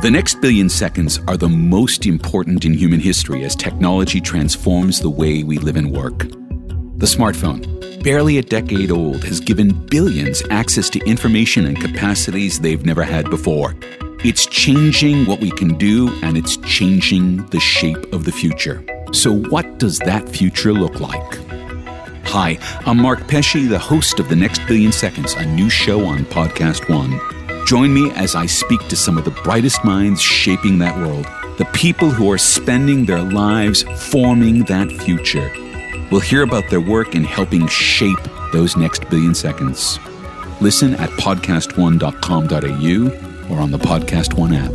The next billion seconds are the most important in human history as technology transforms the way we live and work. The smartphone, barely a decade old, has given billions access to information and capacities they've never had before. It's changing what we can do, and it's changing the shape of the future. So what does that future look like? Hi, I'm Mark Pesce, the host of The Next Billion Seconds, a new show on Podcast One. Join me as I speak to some of the brightest minds shaping that world, the people who are spending their lives forming that future. We'll hear about their work in helping shape those next billion seconds. Listen at podcastone.com.au or on the Podcast One app.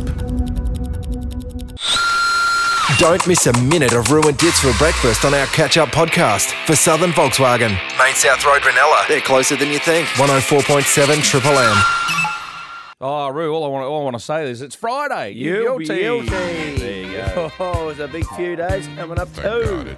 Don't miss a minute of Ruined Dits for breakfast on our catch-up podcast for Southern Volkswagen. Main South Road, Ranella. They're closer than you think. 104.7 Triple M. Oh, Roo, all I want to say is it's Friday. You'll be guilty. There you go. Oh, it's a big few days coming up too.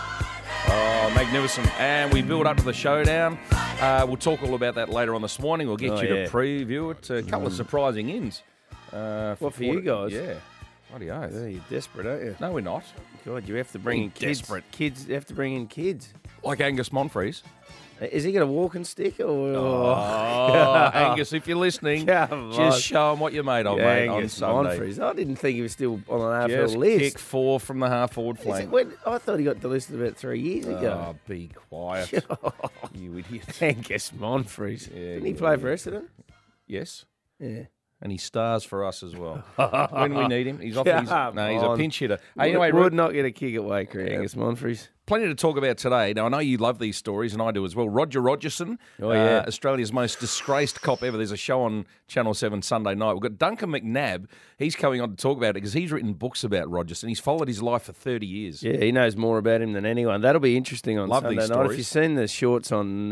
Oh, magnificent. And we build up to the showdown. We'll talk all about that later on this morning. We'll get you to preview it. A couple of surprising ins. What for you guys? Yeah. Bloody oath. Yeah, you're desperate, aren't you? No, we're not. God, you have to bring in kids. Desperate. Kids, you have to bring in kids. Like Angus Monfries. Is he got a walking stick or? Oh, Angus, if you're listening, just show him what you made of, mate, on Sunday. Monfries. I didn't think he was still on an AFL Just list. kick 4 from the half-forward flank. I thought he got delisted about 3 years ago. Oh, be quiet, you idiot. Angus Monfries. Yeah, Didn't he play for Essendon? Yes. Yeah. And he stars for us as well. When we need him, he's off. He's a pinch hitter. Anyway, would not get a kick at Waker, Angus Monfries. Plenty to talk about today. Now, I know you love these stories, and I do as well. Roger Rogerson, Australia's most disgraced cop ever. There's a show on Channel 7 Sunday night. We've got Duncan McNabb. He's coming on to talk about it because he's written books about Rogerson. He's followed his life for 30 years. Yeah, he knows more about him than anyone. That'll be interesting on Love Sunday these night. stories. If you've seen the shorts on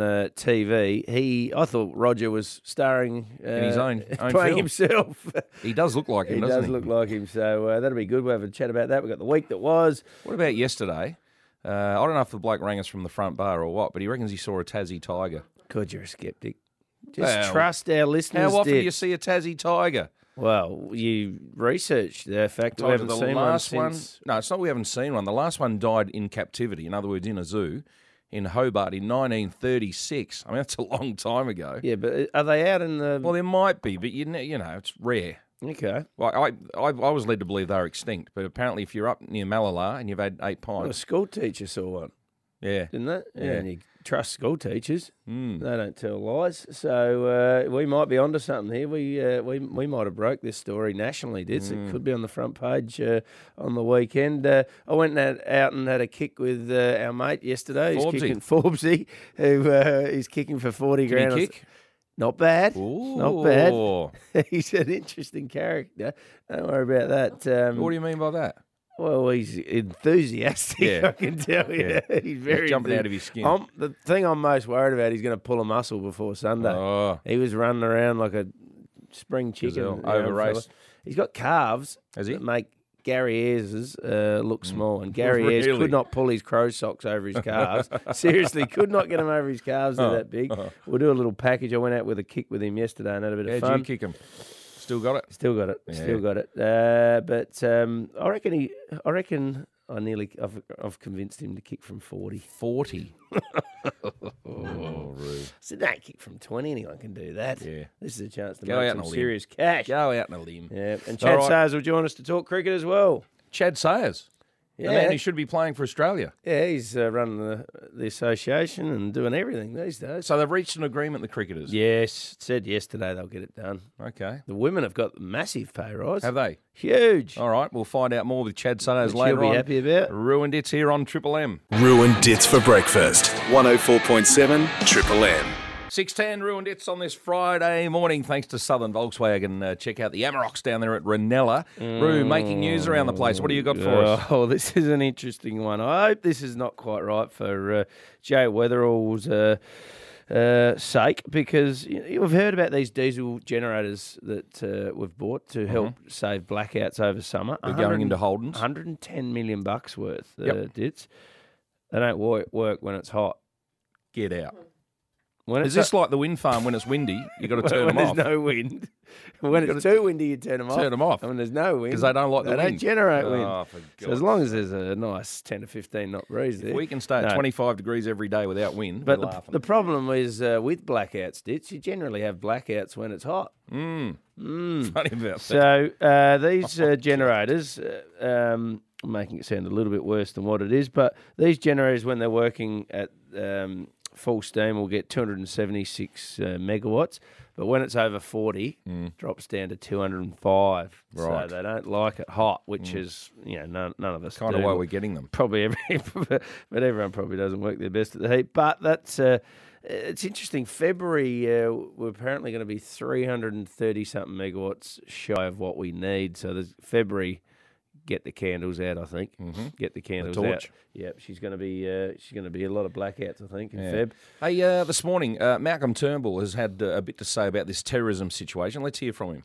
TV, I thought Roger was starring in his own playing film. himself. He does look like him, doesn't he? He does look like him, so that'll be good. We'll have a chat about that. We've got the week that was. What about yesterday? I don't know if the bloke rang us from the front bar or what, but he reckons he saw a Tassie tiger. God, you're a skeptic. Just trust our listeners. How often do you see a Tassie tiger? Well, you researched the fact we haven't seen one since. No, it's not we haven't seen one. The last one died in captivity, in other words, in a zoo in Hobart in 1936. I mean, that's a long time ago. Yeah, but are they out in the... Well, there might be, but you know, it's rare. Okay. Well, I was led to believe they were extinct, but apparently if you're up near Malala and you've had 8 pints... Well, a school teacher saw one. Yeah. Didn't they? Yeah. And you trust school teachers. They don't tell lies. So we might be onto something here. We might have broke this story nationally, did. So it could be on the front page on the weekend. I went out and had a kick with our mate yesterday. He's kicking Forbesy, who is kicking for 40 grand. Did he kick? Not bad. Ooh. Not bad. He's an interesting character. Don't worry about that. What do you mean by that? Well, he's enthusiastic, I can tell you. Yeah. He's very jumping out of his skin. The thing I'm most worried about, he's going to pull a muscle before Sunday. Oh. He was running around like a spring chicken. Over race. He's got calves Has he? that make Gary Ayres's look small. And Gary Ayres could not pull his crow socks over his calves. Seriously, could not get him over his calves. They're that big. We'll do a little package. I went out with a kick with him yesterday and had a bit of fun. How'd you kick him? Still got it? Still got it. Yeah. Still got it. But I reckon I've convinced him to kick from 40. 40. Oh, rude. So don't kick from 20. Anyone can do that. Yeah. This is a chance to Go out make on some a limb. serious cash. Go out on a limb. Yeah. And Chad Sayers will join us to talk cricket as well. Chad Sayers. The man who should be playing for Australia. Yeah, he's running the association and doing everything these days. So they've reached an agreement, the cricketers? Yes, said yesterday they'll get it done. Okay. The women have got massive pay rise. Have they? Huge. All right, we'll find out more with Chad Sayers Which later you'll on. be happy about. Ruined It's here on Triple M. Ruined Dits for breakfast. 104.7 Triple M. 6:10 Ruined It's on this Friday morning, thanks to Southern Volkswagen. Check out the Amarocks down there at Ranella. Roo, making news around the place. What do you got for us? Oh, this is an interesting one. I hope this is not quite right for Jay Weatherall's sake, because you've heard about these diesel generators that we've bought to help save blackouts over summer. They're going into Holdens. $110 million worth, Yep. Dits. They don't work when it's hot. Get out. Is this like the wind farm when it's windy? You've got to turn them off. When there's no wind. When it's too windy, you turn them off. Turn them off. And when there's no wind. Because they don't like the wind. They don't generate wind. Oh, for So as long as there's a nice 10 to 15 knot breeze there. If we can stay at 25 degrees every day without wind, But we're laughing. the problem is with blackouts, Ditch, you generally have blackouts when it's hot. Funny about that. So these generators, I'm making it sound a little bit worse than what it is, but these generators, when they're working at full steam, will get 276 megawatts. But when it's over 40, drops down to 205. Right. So they don't like it hot, which is, none of us Kind do. of why we're getting them. Probably but everyone probably doesn't work their best at the heat. But that's it's interesting. February, we're apparently going to be 330-something megawatts shy of what we need. So there's February, get the candles out, I think. Get the candles out. Yep, she's going to be a lot of blackouts, I think, in Feb. Hey, this morning, Malcolm Turnbull has had a bit to say about this terrorism situation. Let's hear from him.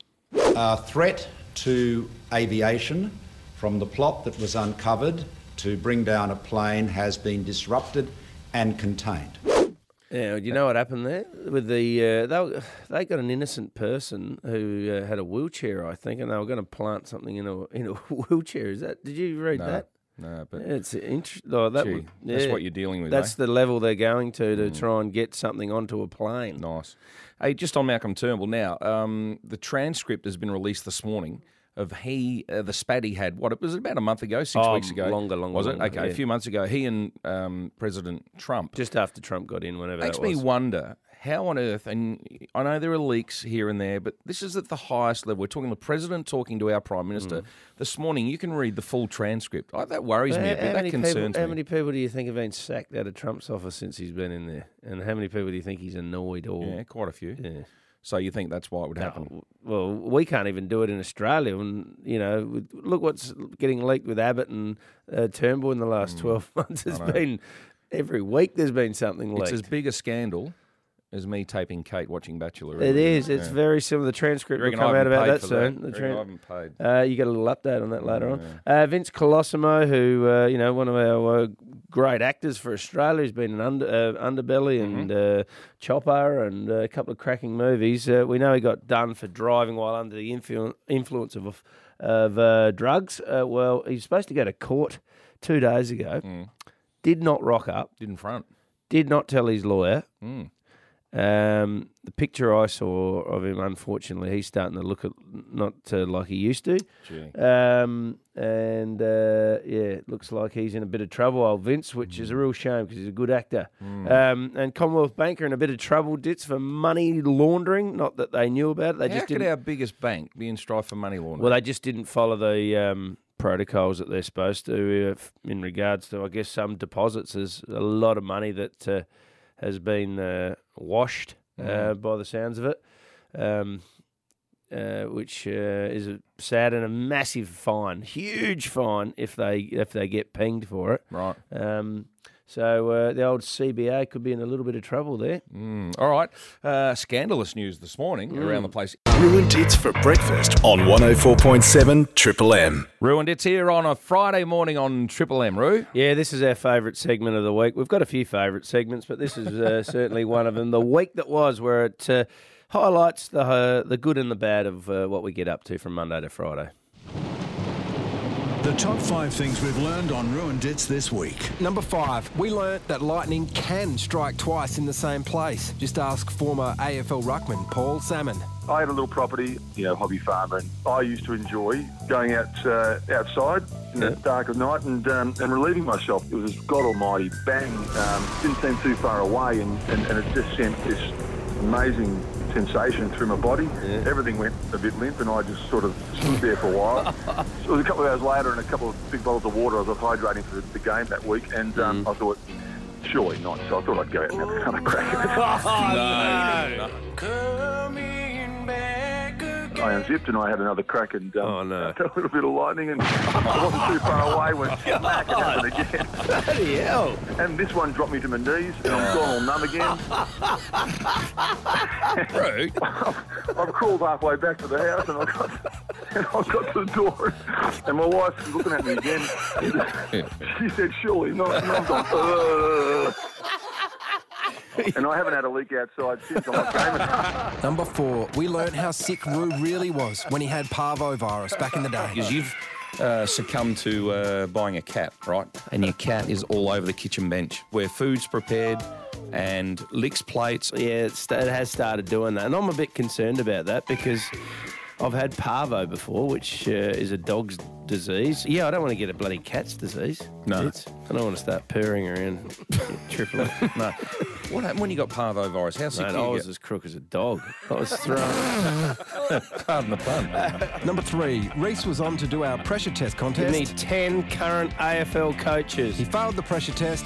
Threat to aviation from the plot that was uncovered to bring down a plane has been disrupted and contained. Yeah, you know what happened there with the they got an innocent person who had a wheelchair, I think, and they were going to plant something in a wheelchair. Did you read that? No, but it's interesting. That's what you're dealing with. That's the level they're going to try and get something onto a plane. Nice. Hey, just on Malcolm Turnbull now, the transcript has been released this morning of the spat he had. What, it was about a month ago, 6 weeks ago? Longer. Was it? Okay, yeah. A few months ago. He and President Trump. Just after Trump got in, whenever Makes that was. me wonder how on earth, and I know there are leaks here and there, but this is at the highest level. We're talking the President talking to our Prime Minister. This morning, you can read the full transcript. That worries me a bit. That concerns me. How many people do you think have been sacked out of Trump's office since he's been in there? And how many people do you think he's annoyed? Yeah, quite a few. Yeah. So you think that's why it would happen? Well, we can't even do it in Australia. And, look what's getting leaked with Abbott and Turnbull in the last 12 months. It's been every week there's been something leaked. It's as big a scandal as me taping Kate watching Bachelor. It is. It's very similar. The transcript will come out about that soon. I haven't paid. You get a little update on that later on. Vince Colosimo, who, one of our great actors for Australia, who's been in Underbelly and Chopper and a couple of cracking movies. We know he got done for driving while under the influence of drugs. Well, he's supposed to go to court 2 days ago. Did not rock up. Didn't front. Did not tell his lawyer. The picture I saw of him, unfortunately, he's starting to look not like he used to. It looks like he's in a bit of trouble, old Vince, which is a real shame because he's a good actor. And Commonwealth Bank are in a bit of trouble, Dits, for money laundering. Not that they knew about it. How could our biggest bank be in strife for money laundering? Well, they just didn't follow the protocols that they're supposed to in regards to, I guess, some deposits. There's a lot of money that has been washed by the sounds of it, which is sad and a massive fine, huge fine if they get pinged for it. Right. So the old CBA could be in a little bit of trouble there. All right. Scandalous news this morning around the place. Ruined Hits for breakfast on 104.7 Triple M. Ruined Hits here on a Friday morning on Triple M, Roo. Yeah, this is our favourite segment of the week. We've got a few favourite segments, but this is certainly one of them. The week that was, where it highlights the good and the bad of what we get up to from Monday to Friday. The top 5 things we've learned on Ruined Hits this week. Number 5, we learnt that lightning can strike twice in the same place. Just ask former AFL ruckman Paul Salmon. I had a little property, hobby farmer, and I used to enjoy going out outside in the dark of night and relieving myself. It was God almighty bang. Didn't seem too far away, and it just sent this amazing sensation through my body. Everything went a bit limp, and I just sort of stood there for a while. It was a couple of hours later, and a couple of big bottles of water. I was hydrating for the game that week, and I thought, surely not. So I thought I'd go out and have another crack at it. No. I unzipped and I had another crack and Oh, no. a little bit of lightning, and I wasn't too far away when smack, it happened again. Bloody hell. And this one dropped me to my knees, and I'm gone all numb again. Roo. I've crawled halfway back to the house, and I got to the door, and my wife's looking at me again. She said, surely not. And I'm going, and I haven't had a leak outside since. I'm not gaming. Number 4, we learnt how sick Roo really was when he had parvovirus back in the day. Because you've succumbed to buying a cat, right? And your cat is all over the kitchen bench where food's prepared and licks plates. Yeah, it has started doing that. And I'm a bit concerned about that because I've had parvo before, which is a dog's disease. Yeah, I don't want to get a bloody cat's disease. No. I don't want to start purring around tripling. No. What happened when you got parvovirus? How sick Mate, did I you was get? as crook as a dog. I was thrown. Pardon the pun. Number 3, Reece was on to do our pressure test contest. Give me 10 current AFL coaches. He failed the pressure test,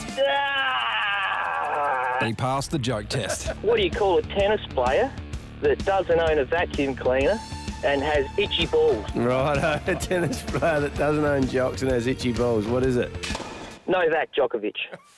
but he passed the joke test. What do you call a tennis player that doesn't own a vacuum cleaner and has itchy balls? Right, a tennis player that doesn't own jocks and has itchy balls. What is it? Novak Djokovic.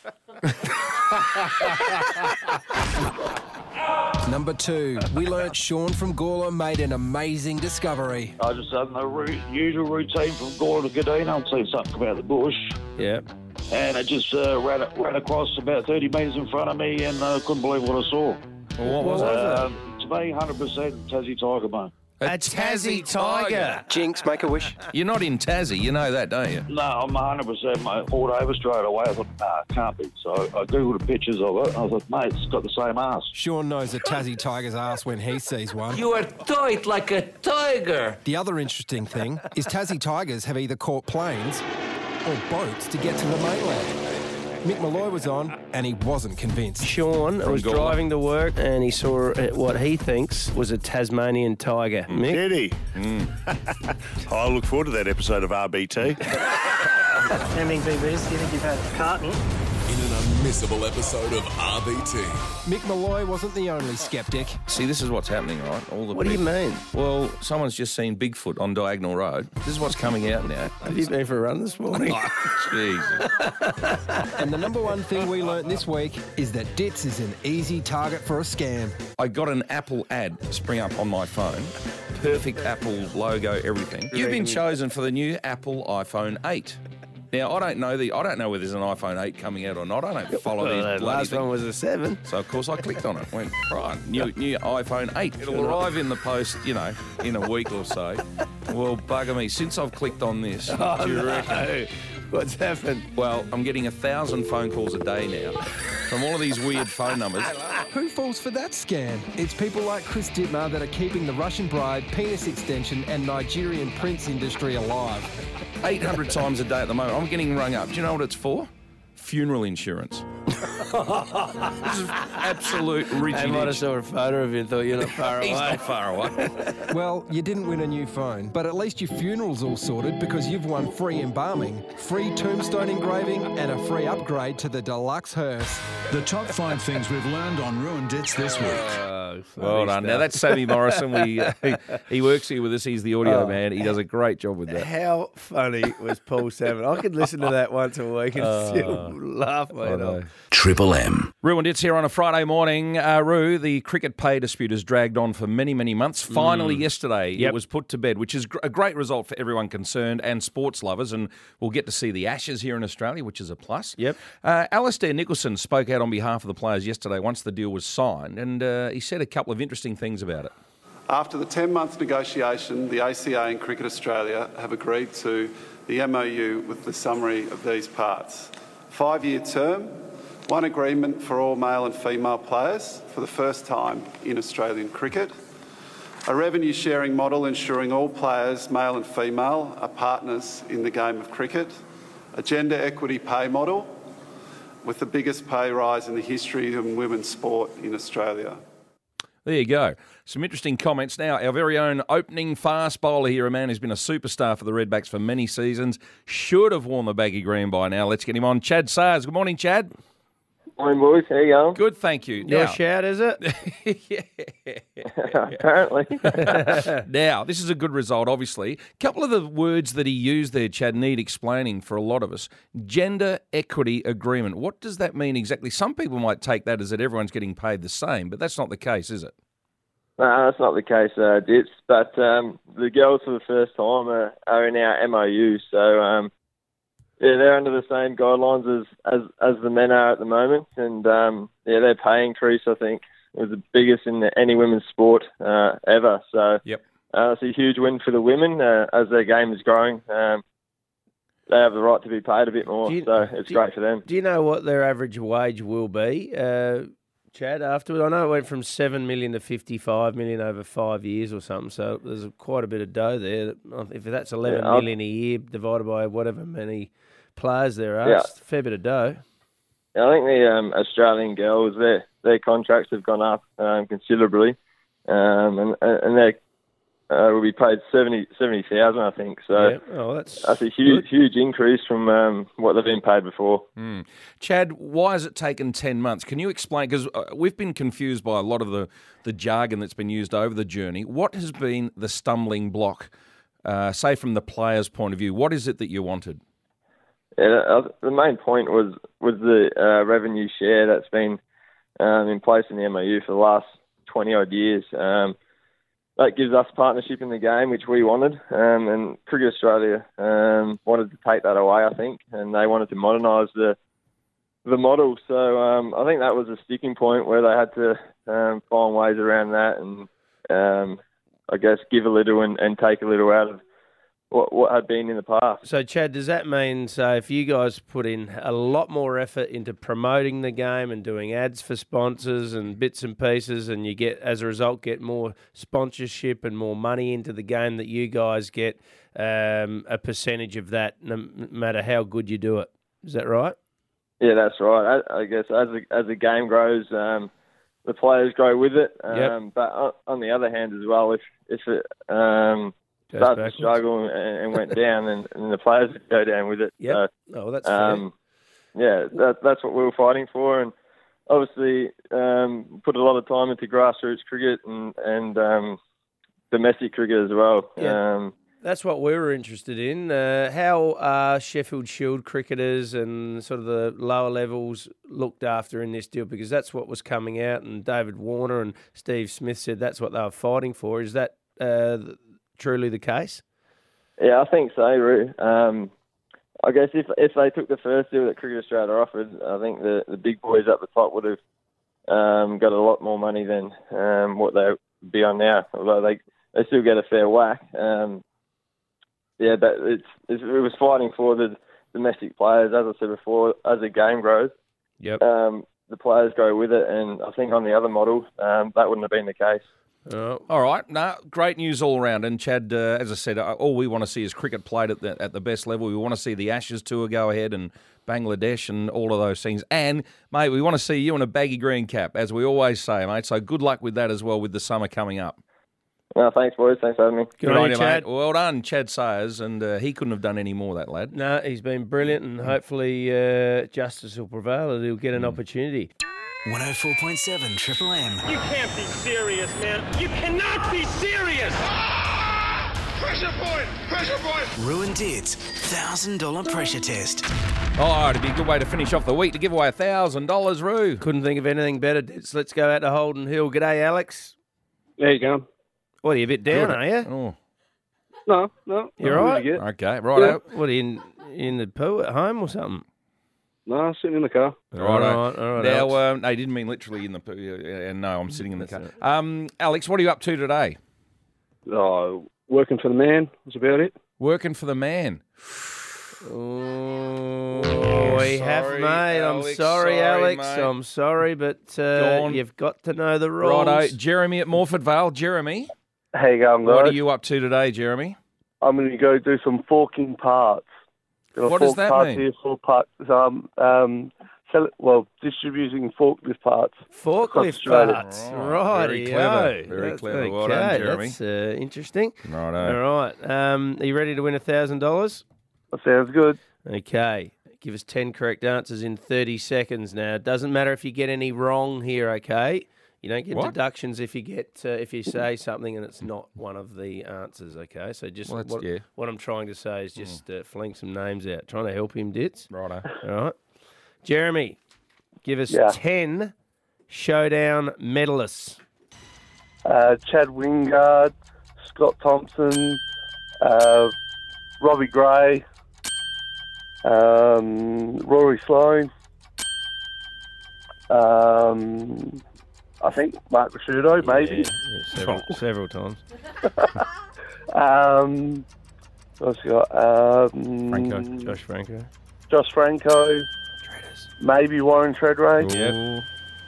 Number 2, we learnt Sean from Gawler made an amazing discovery. I just done the usual routine from Gawler to Gadina. I'd seen something come out of the bush. Yeah. And it just ran across about 30 metres in front of me, and I couldn't believe what I saw. What was it? To me, 100% Tassie Tiger bone. A Tassie tiger. Jinx, make a wish. You're not in Tassie, you know that, don't you? No, I'm 100%, mate. Pulled over straight away. I thought, nah, it can't be. So I Googled the pictures of it. I thought, mate, it's got the same ass. Sean knows a Tassie tiger's ass when he sees one. You are tight like a tiger. The other interesting thing is Tassie tigers have either caught planes or boats to get to the mainland. Mick Malloy was on, and he wasn't convinced. Sean was Gawler. driving to work and he saw what he thinks was a Tasmanian tiger. Mick? Did he? I look forward to that episode of RBT. How many BBs do you think you've had? Carton? In an unmissable episode of RBT. Mick Malloy wasn't the only sceptic. See, this is what's happening, right? All the What do you people- mean? Well, someone's just seen Bigfoot on Diagonal Road. This is what's coming out now. Have you been for a run this morning? Jesus. And the number 1 thing we learnt this week is that Ditz is an easy target for a scam. I got an Apple ad spring up on my phone. Perfect Apple logo, everything. You've been chosen for the new Apple iPhone 8. Now, I don't know whether there's an iPhone 8 coming out or not. I don't follow these The bloody last things. one was a 7. So, of course, I clicked on it. Went, right, new iPhone 8. It'll arrive in the post, in a week or so. Well, bugger me. Since I've clicked on this, do you reckon? What's happened? Well, I'm getting 1,000 phone calls a day now from all of these weird phone numbers. Who falls for that scam? It's people like Chris Dittmar that are keeping the Russian bride, penis extension and Nigerian prince industry alive. 800 times a day at the moment. I'm getting rung up. Do you know what it's for? Funeral insurance. This is absolute I might have ridiculous. saw a photo of you and thought you're not far away. He's not far away. Well, you didn't win a new phone, but at least your funeral's all sorted because you've won free embalming, free tombstone engraving and a free upgrade to the deluxe hearse. The top 5 things we've learned on Ruined Dits this week. Well done. Now, that's Sammy Morrison. He works here with us. He's the audio man. He does a great job with that. How funny was Paul Salmon? I could listen to that once a week and still laugh my head off. Triple M. Ruined It's here on a Friday morning. Roo, the cricket pay dispute has dragged on for many, many months. Finally, yesterday, it was put to bed, which is a great result for everyone concerned and sports lovers. And we'll get to see the Ashes here in Australia, which is a plus. Yep. Alistair Nicholson spoke out on behalf of the players yesterday once the deal was signed, and he said a couple of interesting things about it. After the 10-month negotiation, the ACA and Cricket Australia have agreed to the MOU with the summary of these parts. 5-year term, one agreement for all male and female players for the first time in Australian cricket, a revenue sharing model ensuring all players, male and female, are partners in the game of cricket, a gender equity pay model with the biggest pay rise in the history of women's sport in Australia. There you go. Some interesting comments. Now, our very own opening fast bowler here, a man who's been a superstar for the Redbacks for many seasons, should have worn the baggy green by now. Let's get him on. Chad Sayers. Good morning, Chad. Morning, boys. How you going? Good, thank you. Your shout, is it? Apparently. Now, this is a good result, obviously. A couple of the words that he used there, Chad, need explaining for a lot of us. Gender equity agreement. What does that mean exactly? Some people might take that as that everyone's getting paid the same, but that's not the case, is it? No, that's not the case, Dits. But the girls for the first time are in our MOU. So, they're under the same guidelines as the men are at the moment, and their pay increase, I think, was the biggest in any women's sport ever. So yep. It's a huge win for the women as their game is growing. They have the right to be paid a bit more, so it's great for them. Do you know what their average wage will be, Chad, afterwards? I know it went from 7 million to 55 million over 5 years or something, so there's quite a bit of dough there. If that's 11 million a year divided by whatever many players there are, it's a fair bit of dough. Yeah, I think the Australian girls, their contracts have gone up considerably, and they will be paid 70,000, I think. So that's a huge increase from what they've been paid before. Chad, why has it taken 10 months? Can you explain? Because we've been confused by a lot of the jargon that's been used over the journey. What has been the stumbling block, say from the player's point of view? What is it that you wanted? Yeah, the main point was the revenue share that's been in place in the MOU for the last 20-odd years. That gives us partnership in the game, which we wanted, and Cricket Australia wanted to take that away, I think, and they wanted to modernise the model. So I think that was a sticking point where they had to find ways around that and, I guess, give a little and take a little out of what had been in the past. So, Chad, does that mean, so if you guys put in a lot more effort into promoting the game and doing ads for sponsors and bits and pieces, and you get, as a result, get more sponsorship and more money into the game, that you guys get a percentage of that no matter how good you do it? Is that right? Yeah, that's right. I guess as the game grows, the players grow with it. But on the other hand as well, if it started to struggle and went down, and the players would go down with it. Yeah. So, that's fair. Yeah, that's what we were fighting for, and obviously put a lot of time into grassroots cricket and domestic cricket as well. Yeah. That's what we were interested in. How are Sheffield Shield cricketers and sort of the lower levels looked after in this deal? Because that's what was coming out, and David Warner and Steve Smith said that's what they were fighting for. Is that truly the case? Yeah, I think so, Roo. I guess if they took the first deal that Cricket Australia offered, I think the big boys up the top would have got a lot more money than what they would be on now, although they still get a fair whack. Yeah, but it was fighting for the domestic players, as I said before, as the game grows. Yep. The players go with it, and I think on the other model, that wouldn't have been the case. All right. No, great news all around. And Chad, as I said, all we want to see is cricket played at the best level. We want to see the Ashes tour go ahead and Bangladesh and all of those things. And, mate, we want to see you in a baggy green cap, as we always say, mate. So good luck with that as well with the summer coming up. Thanks, boys. Thanks for having me. Good on you, Chad. Mate. Well done, Chad Sayers. And he couldn't have done any more, that lad. No, he's been brilliant, and hopefully justice will prevail and he'll get an opportunity. 104.7 Triple M. You can't be serious, man. You cannot be serious! Pressure point! Pressure point! Ruined It's $1,000 pressure test. Oh, it'd be a good way to finish off the week to give away $1,000, Roo. Couldn't think of anything better. So let's go out to Holden Hill. G'day, Alex. There you go. What, are you a bit down, are you? Oh. No. You're all right? Okay, right. What, are you in the poo at home or something? No, sitting in the car. All right. Now, no, he didn't mean literally in the poo. No, I'm sitting in the car. Alex, what are you up to today? Working for the man. That's about it. Working for the man. We have, mate. I'm sorry, Alex. Mate. I'm sorry, but you've got to know the rules. Righto. Jeremy at Morford Vale. Jeremy. How you going, guys? What are you up to today, Jeremy? I'm going to go do some forking parts. What does that mean? Here, 4 parts. Distributing forklift parts. Forklift parts. Right. Very clever. Very clever. Well done, Jeremy. That's interesting. Righto. All right. Are you ready to win $1,000? That sounds good. Okay. Give us 10 correct answers in 30 seconds now. It doesn't matter if you get any wrong here, okay? You don't get deductions if you say something and it's not one of the answers, okay? So just what I'm trying to say is just fling some names out. Trying to help him, Ditz. Righto. All right. Jeremy, give us 10 Showdown medalists. Chad Wingard, Scott Thompson, Robbie Gray, Rory Sloane. I think Mark Ricciuto, maybe. Yeah, several times. What's he got? Josh Franco. Josh Franco. Maybe Warren Treadway. Yep.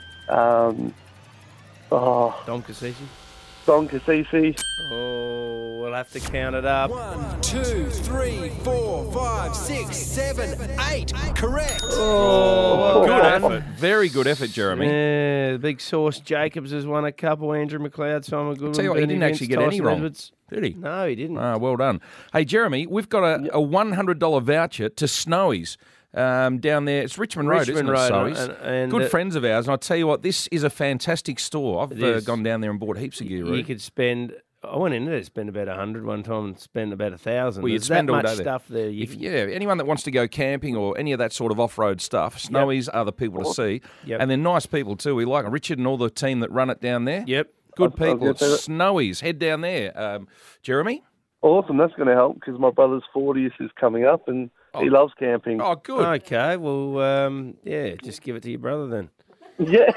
Dom Cassisi. Oh, we'll have to count it up. 1, 2, 3, 4, 5, 6, 7, 8. Correct. Oh, good effort. Very good effort, Jeremy. Yeah, the big Sauce Jacobs has won a couple. Andrew McLeod, Simon Goodwin. Tell you what, he didn't actually get any wrong. Edwards. Did he? No, he didn't. Well done. Hey, Jeremy, we've got a $100 voucher to Snowy's. Down there, it's Richmond Road, isn't it? Snowy's. And good friends of ours, and I'll tell you what, this is a fantastic store. I've gone down there and bought heaps of gear. You could spend. I went in there to spend about 100 one time and spend about 1,000. Well, you'd There's spend that all much day stuff there. Anyone that wants to go camping or any of that sort of off-road stuff, Snowy's are the people to see. Yep. And they're nice people too. We like them. Richard and all the team that run it down there. Yep. Good people. Snowy's. Head down there. Jeremy? Awesome. That's going to help because my brother's 40th is coming up and he loves camping. Oh, good. Okay. Well, just give it to your brother then. Yeah.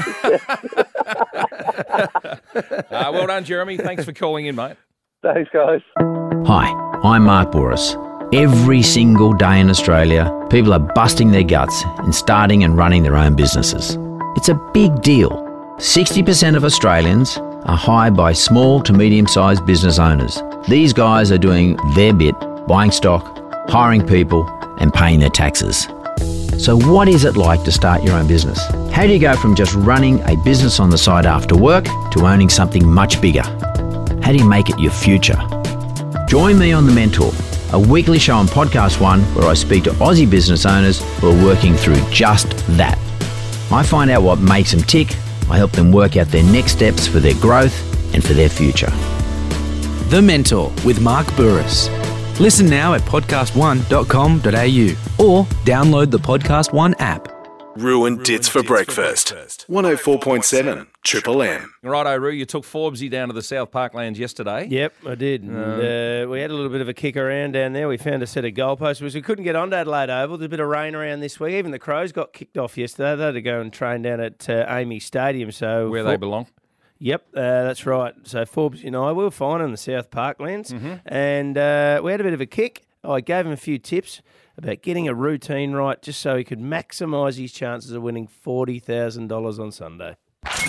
Well done, Jeremy. Thanks for calling in, mate. Thanks, guys. Hi, I'm Mark Bouris. Every single day in Australia, people are busting their guts in starting and running their own businesses. It's a big deal. 60% of Australians are hired by small to medium-sized business owners. These guys are doing their bit, buying stock, hiring people, and paying their taxes. So what is it like to start your own business? How do you go from just running a business on the side after work to owning something much bigger? How do you make it your future? Join me on The Mentor, a weekly show on Podcast One where I speak to Aussie business owners who are working through just that. I find out what makes them tick. I help them work out their next steps for their growth and for their future. The Mentor with Mark Bouris. Listen now at podcastone.com.au or download the Podcast One app. Ruined Dits for breakfast. 104.7 Triple M. Righto, Roo, you took Forbesy down to the South Parklands yesterday. Yep, I did. And, we had a little bit of a kick around down there. We found a set of goalposts, which we couldn't get onto Adelaide Oval. There's a bit of rain around this week. Even the Crows got kicked off yesterday. They had to go and train down at Amy Stadium. So where they belong. Yep, that's right. So Forbes and I, we were fine in the South Parklands. And we had a bit of a kick. I gave him a few tips about getting a routine right just so he could maximise his chances of winning $40,000 on Sunday.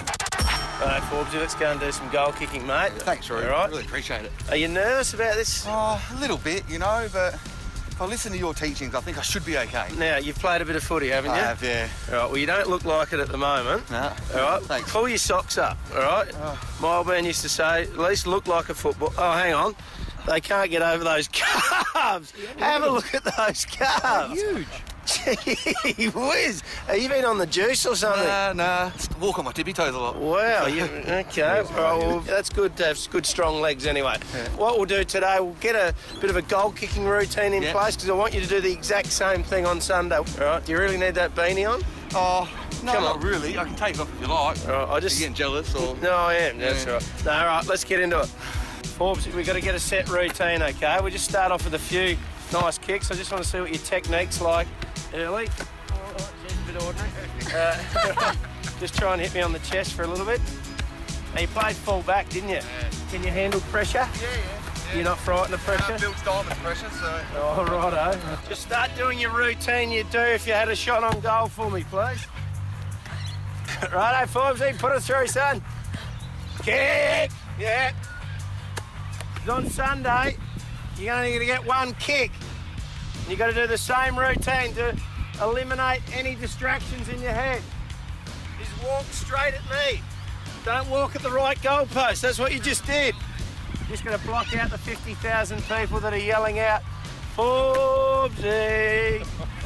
All right, Forbes, let's go and do some goal kicking, mate. Thanks, Rory. All right? Really appreciate it. Are you nervous about this? Oh, a little bit, but if I listen to your teachings, I think I should be okay. Now, you've played a bit of footy, haven't you? I have, yeah. All right, well, you don't look like it at the moment. No. All right, thanks. Pull your socks up, all right? Oh. My old man used to say, at least look like a football. Oh, hang on. They can't get over those calves. Have a look at those calves. They're huge. Gee whiz. Have you been on the juice or something? Nah. Walk on my tippy toes a lot. Wow. Okay. All right, well, that's good to have good, strong legs anyway. Yeah. What we'll do today, we'll get a bit of a goal-kicking routine in place because I want you to do the exact same thing on Sunday. All right. Do you really need that beanie on? Oh, no, Come not on. really. I can take it off if you like. All right, You're getting jealous or... No, I am. That's right. No, all right, let's get into it. Forbes, we've got to get a set routine, okay? We'll just start off with a few nice kicks. I just want to see what your technique's like early. All right, just a bit ordinary. Just try and hit me on the chest for a little bit. Now, you played full back, didn't you? Yeah. Can you handle pressure? Yeah. You're not frightened of pressure? Bill Diamond's pressure, so... Oh, righto. Just start doing your routine you'd do if you had a shot on goal for me, please. Righto, Forbesy, put it through, son. Kick! Yeah. On Sunday, you're only going to get one kick. You've got to do the same routine to eliminate any distractions in your head. Just walk straight at me. Don't walk at the right goalpost. That's what you just did. You're just going to block out the 50,000 people that are yelling out, Forbesy,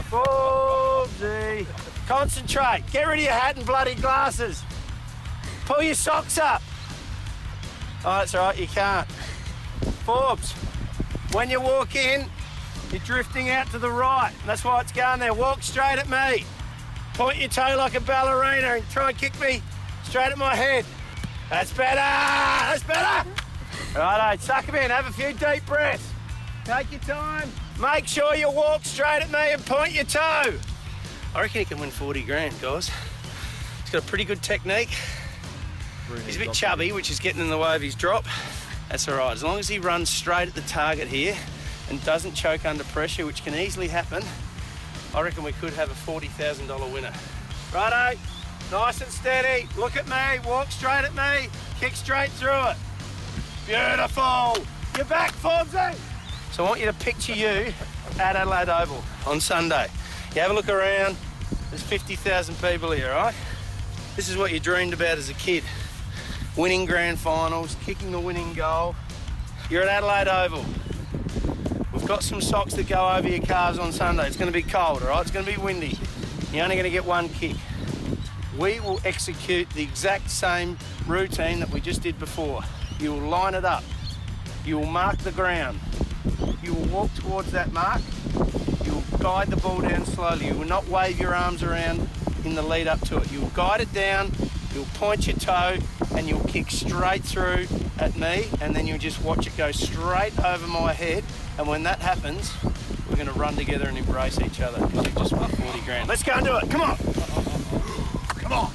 Forbesy. Concentrate. Get rid of your hat and bloody glasses. Pull your socks up. Oh, that's all right, you can't. Forbes, when you walk in, you're drifting out to the right. That's why it's going there. Walk straight at me. Point your toe like a ballerina and try and kick me straight at my head. That's better. That's better. Righto, suck him in. Have a few deep breaths. Take your time. Make sure you walk straight at me and point your toe. I reckon he can win 40 grand, guys. He's got a pretty good technique. He's a bit chubby, which is getting in the way of his drop. That's all right. As long as he runs straight at the target here and doesn't choke under pressure, which can easily happen, I reckon we could have a $40,000 winner. Righto. Nice and steady. Look at me. Walk straight at me. Kick straight through it. Beautiful. You're back, Forbesy. So I want you to picture you at Adelaide Oval on Sunday. You have a look around. There's 50,000 people here, right? This is what you dreamed about as a kid. Winning grand finals, kicking the winning goal. You're at Adelaide Oval. We've got some socks that go over your calves on Sunday. It's going to be cold, all right? It's going to be windy. You're only going to get one kick. We will execute the exact same routine that we just did before. You will line it up. You will mark the ground. You will walk towards that mark. You will guide the ball down slowly. You will not wave your arms around in the lead up to it. You will guide it down, you'll point your toe, and you'll kick straight through at me, and then you'll just watch it go straight over my head. And when that happens, we're going to run together and embrace each other because you've just won 40 grand. Let's go and do it. Come on. Come on.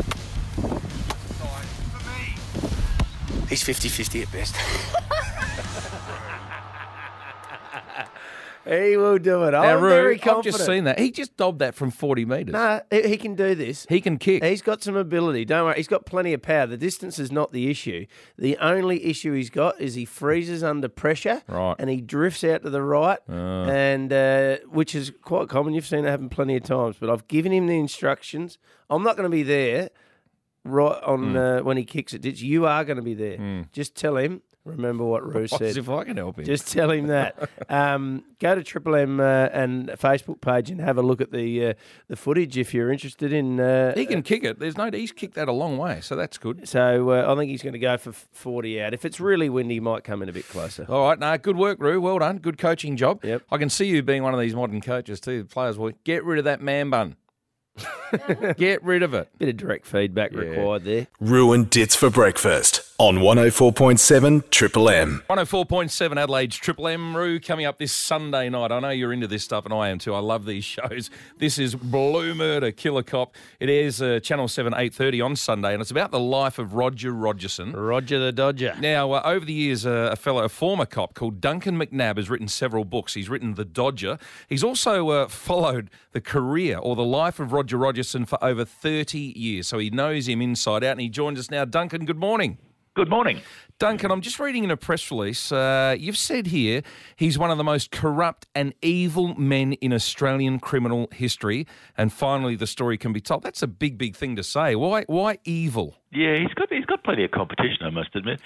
He's 50-50 at best. He will do it. I'm very confident. I've just seen that. He just dobbed that from 40 metres. No, he can do this. He can kick. He's got some ability. Don't worry. He's got plenty of power. The distance is not the issue. The only issue he's got is he freezes under pressure, right, and he drifts out to the right, and which is quite common. You've seen it happen plenty of times. But I've given him the instructions. I'm not going to be there right on when he kicks it. You are going to be there. Just tell him. Remember what Roo said. As if I can help him. Just tell him that. Go to Triple M and Facebook page and have a look at the footage if you're interested in. He can kick it. He's kicked that a long way, so that's good. So I think he's going to go for 40 out. If it's really windy, he might come in a bit closer. All right, no, good work, Roo. Well done. Good coaching job. Yep. I can see you being one of these modern coaches too. The players will get rid of that man bun. Get rid of it. Bit of direct feedback required there. Ruined Dits for breakfast on 104.7 Triple M. 104.7 Adelaide's Triple M. Roo, coming up this Sunday night. I know you're into this stuff, and I am too. I love these shows. This is Blue Murder, Killer Cop. It airs Channel 7, 8:30 on Sunday, and it's about the life of Roger Rogerson. Roger the Dodger. Now, over the years, a former cop called Duncan McNabb has written several books. He's written The Dodger. He's also followed the career or the life of Roger Rogerson for over 30 years, so he knows him inside out, and he joins us now. Duncan, good morning. Good morning. Duncan, I'm just reading in a press release, you've said here he's one of the most corrupt and evil men in Australian criminal history, and finally the story can be told. That's a big, big thing to say. Why evil? Yeah, he's got plenty of competition, I must admit.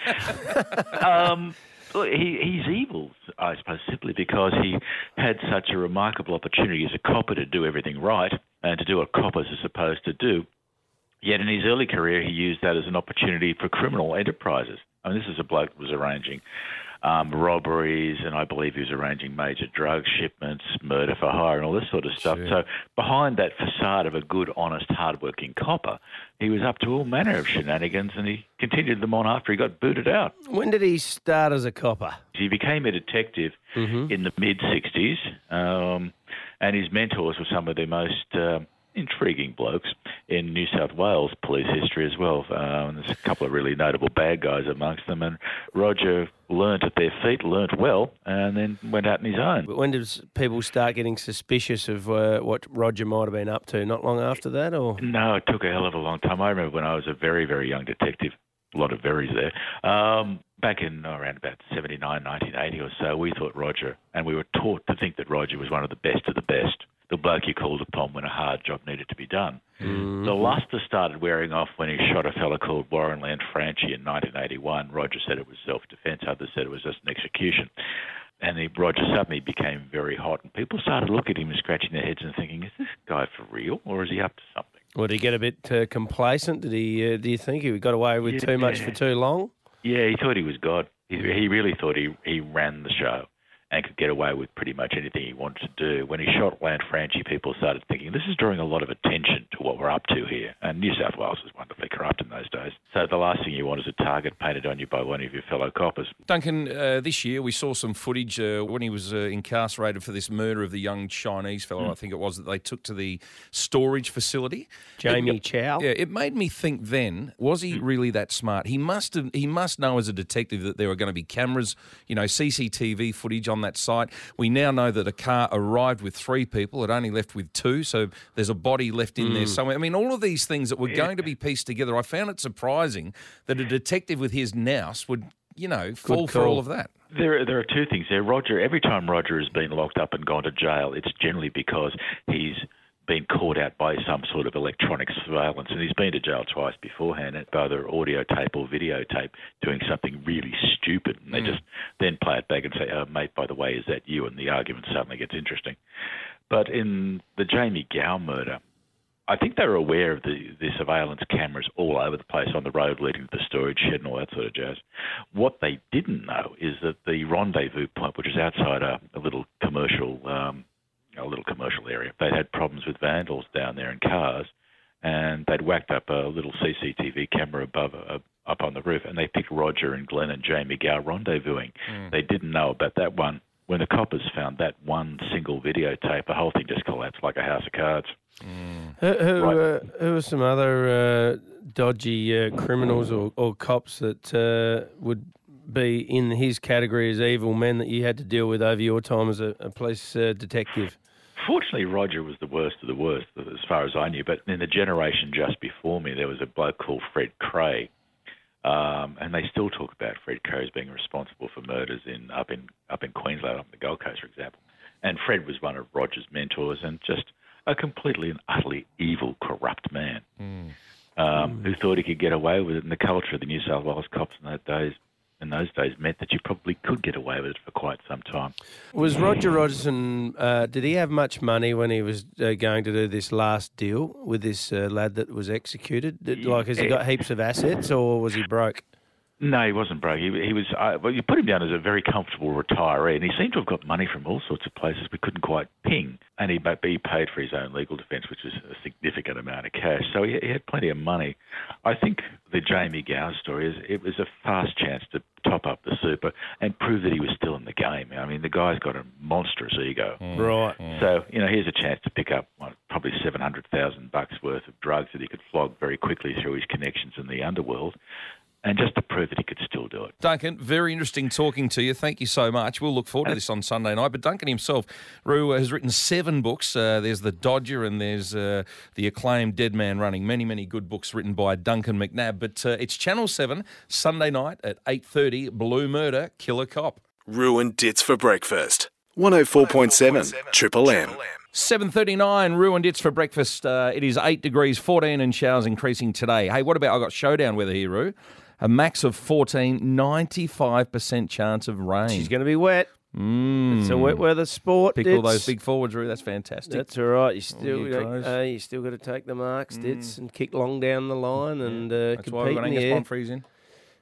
He's evil, I suppose, simply because he had such a remarkable opportunity as a copper to do everything right and to do what coppers are supposed to do. Yet in his early career, he used that as an opportunity for criminal enterprises. I mean, this is a bloke who was arranging robberies, and I believe he was arranging major drug shipments, murder for hire, and all this sort of stuff. Sure. So behind that facade of a good, honest, hard-working copper, he was up to all manner of shenanigans, and he continued them on after he got booted out. When did he start as a copper? He became a detective in the mid-'60s, and his mentors were some of the most intriguing blokes in New South Wales police history as well. There's a couple of really notable bad guys amongst them, and Roger learnt at their feet, learnt well, and then went out on his own. But when did people start getting suspicious of what Roger might have been up to? Not long after that, or? No, it took a hell of a long time. I remember when I was a very, very young detective, a lot of verys there, back in around about 79, 1980 or so, we thought Roger, and we were taught to think that Roger was one of the best of the best, the bloke you called upon when a hard job needed to be done. Mm-hmm. The luster started wearing off when he shot a fella called Warren Lanfranchi in 1981. Roger said it was self-defence, others said it was just an execution. And Roger suddenly became very hot, and people started looking at him and scratching their heads and thinking, is this guy for real, or is he up to something? Well, did he get a bit complacent? Did he? Do you think he got away with too much for too long? Yeah, he thought he was God. He really thought he ran the show. and could get away with pretty much anything he wanted to do. When he shot Lanfranchi, people started thinking, this is drawing a lot of attention to what we're up to here. And New South Wales was wonderfully corrupt in those days. So the last thing you want is a target painted on you by one of your fellow coppers. Duncan, this year we saw some footage when he was incarcerated for this murder of the young Chinese fellow, I think it was, that they took to the storage facility. Jamie Chow. Yeah, it made me think then, was he really that smart? He must know as a detective that there were going to be cameras, CCTV footage on that site. We now know that a car arrived with 3 people. It only left with 2, so there's a body left in there somewhere. I mean, all of these things that were going to be pieced together, I found it surprising that a detective with his nous would, fall for all of that. There are 2 things there. Roger, every time Roger has been locked up and gone to jail, it's generally because he's been caught out by some sort of electronic surveillance, and he's been to jail twice beforehand, either audio tape or videotape, doing something really stupid, and they just then play it back and say, oh, mate, by the way, is that you? And the argument suddenly gets interesting. But in the Jamie Gow murder, I think they were aware of the surveillance cameras all over the place on the road leading to the storage shed and all that sort of jazz. What they didn't know is that the rendezvous point, which is outside a little commercial area, they'd had problems with vandals down there in cars, and they'd whacked up a little CCTV camera up on the roof, and they picked Roger and Glenn and Jamie Gow rendezvousing. They didn't know about that one. When the coppers found that one single videotape, the whole thing just collapsed like a house of cards. Who are some other dodgy criminals or cops that would be in his category as evil men that you had to deal with over your time as a police detective? Fortunately, Roger was the worst of the worst, as far as I knew. But in the generation just before me, there was a bloke called Fred Cray, and they still talk about Fred Cray as being responsible for murders up in Queensland, up in the Gold Coast, for example. And Fred was one of Roger's mentors, and just a completely and utterly evil, corrupt man who thought he could get away with it. And the culture of the New South Wales cops in those days meant that you probably could get away with it for quite some time. Was Roger Rogerson, did he have much money when he was going to do this last deal with this lad that was executed? Has he got heaps of assets, or was he broke? No, he wasn't broke. He was. Well, you put him down as a very comfortable retiree, and he seemed to have got money from all sorts of places we couldn't quite ping. And he paid for his own legal defence, which was a significant amount of cash. So he had plenty of money. I think the Jamie Gow story it was a fast chance to top up the super and prove that he was still in the game. I mean, the guy's got a monstrous ego. Right. So here's a chance to pick up probably $700,000 worth of drugs that he could flog very quickly through his connections in the underworld. And just to prove that he could still do it. Duncan, very interesting talking to you. Thank you so much. We'll look forward to this on Sunday night. But Duncan himself, Roo, has written 7 books. There's The Dodger and there's the acclaimed Dead Man Running. Many, many good books written by Duncan McNabb. But it's Channel 7, Sunday night at 8:30, Blue Murder, Killer Cop. Ruined Dits for breakfast. 104.7 Triple M. 7:39, Ruined Dits for breakfast. It is 8 degrees, 14 and showers increasing today. Hey, what about, I got showdown weather here, Roo. A max of 14, 95% chance of rain. She's going to be wet. It's a wet weather sport. Pick all those big forwards, Roo. That's fantastic. That's all right. You still got to take the marks, Dits, and kick long down the line and That's compete why we've got in the Angus air. Bonfries in.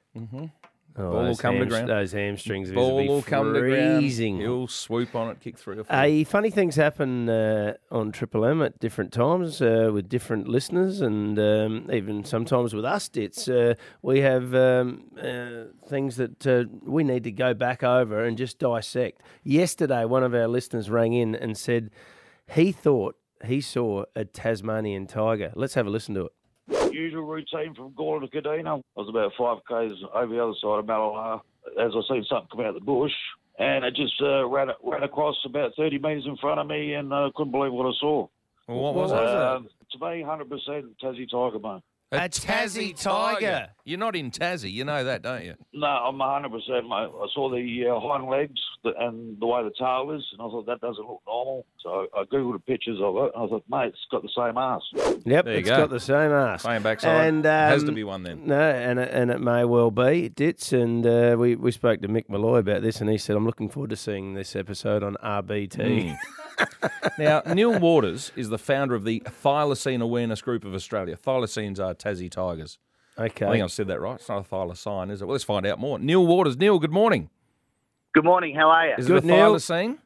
Oh, Ball will come to ground. Those hamstrings Ball will come to ground. freezing. He'll swoop on it, kick 3 or 4. Funny things happen on Triple M at different times with different listeners, and even sometimes with us, Dits. We have things that we need to go back over and just dissect. Yesterday, one of our listeners rang in and said he thought he saw a Tasmanian tiger. Let's have a listen to it. Usual routine from Gawler to Kadina. I was about 5 k's over the other side of Mallala as I seen something come out of the bush, and it just ran across about 30 metres in front of me, and I couldn't believe what I saw. Well, what was it? To me, 100% Tassie tiger, mate. A Tassie tiger. You're not in Tassie, you know that, don't you? No, I'm 100%, mate. I saw the hind legs and the way the tail is, and I thought that doesn't look normal. So I googled the pictures of it, and I thought, mate, it's got the same ass. Yep, it's got the same ass. Same backside. And, has to be one then. No, and it may well be, Dits. And we spoke to Mick Malloy about this, and he said, I'm looking forward to seeing this episode on RBT. Now, Neil Waters is the founder of the Thylacine Awareness Group of Australia. Thylacines are Tassie tigers. Okay. I think I've said that right. It's not a thylacine, is it? Well, let's find out more. Neil Waters. Neil, good morning. Good morning. How are you? Is it a thylacine?